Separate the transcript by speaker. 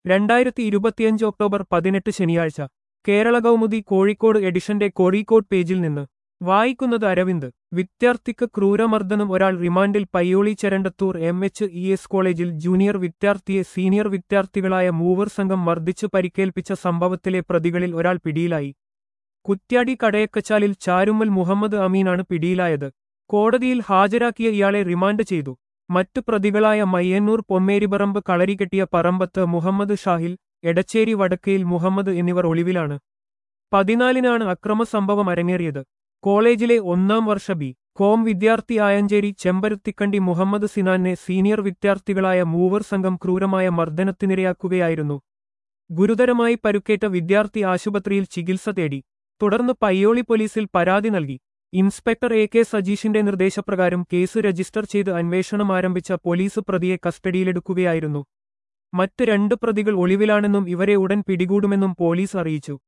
Speaker 1: 2025 October 18 ശനിയാഴ്ച കേരള കൗമുദി കോഴിക്കോട് എഡിഷന്റെ കോഴിക്കോട് പേജിൽ നിന്ന് വായിക്കുന്നത് അരവിന്ദ്. വിദ്യാർത്ഥിക്ക് ക്രൂരമർദ്ദനം, ഒരാൾ റിമാൻഡിൽ. പയ്യോളി ചരണ്ടത്തൂർ MHES കോളേജിൽ ജൂനിയർ വിദ്യാർത്ഥിയെ സീനിയർ വിദ്യാർത്ഥികളായ മൂവർ സംഘം മർദ്ദിച്ചു പരിക്കേൽപ്പിച്ച സംഭവത്തിലെ പ്രതികളിൽ ഒരാൾ പിടിയിലായി. കുറ്റ്യാടി കടയക്കച്ചാലിൽ ചാരുമ്മൽ മുഹമ്മദ് അമീനാണ് പിടിയിലായത്. കോടതിയിൽ ഹാജരാക്കിയ ഇയാളെ റിമാൻഡ് ചെയ്തു. മറ്റു പ്രതികളായ മയ്യന്നൂർ പൊമ്മേരിപറമ്പ് കളരികെട്ടിയ പറമ്പത്ത് മുഹമ്മദ് ഷാഹിൽ, എടച്ചേരി വടക്കയിൽ മുഹമ്മദ് എന്നിവർ ഒളിവിലാണ്. 14-നാണ് അക്രമ സംഭവം അരങ്ങേറിയത്. കോളേജിലെ 1-ാം വർഷ ബി.കോം വിദ്യാർത്ഥി ആയഞ്ചേരി ചെമ്പരുത്തിക്കണ്ടി മുഹമ്മദ് സിനാനെ സീനിയർ വിദ്യാർത്ഥികളായ മൂവർ സംഘം ക്രൂരമായ മർദ്ദനത്തിനിരയാക്കുകയായിരുന്നു. ഗുരുതരമായി പരുക്കേറ്റ വിദ്യാർത്ഥി ആശുപത്രിയിൽ ചികിത്സ തേടി. തുടർന്ന് പയ്യോളി പോലീസിൽ പരാതി നൽകി. ഇൻസ്പെക്ടർ AK സജീഷിന്റെ നിർദ്ദേശപ്രകാരം കേസ് രജിസ്റ്റർ ചെയ്ത് അന്വേഷണം ആരംഭിച്ച പോലീസ് പ്രതിയെ കസ്റ്റഡിയിലെടുക്കുകയായിരുന്നു. മറ്റ് 2 പ്രതികൾ ഒളിവിലാണെന്നും ഇവരെ ഉടൻ പിടികൂടുമെന്നും പോലീസ് അറിയിച്ചു.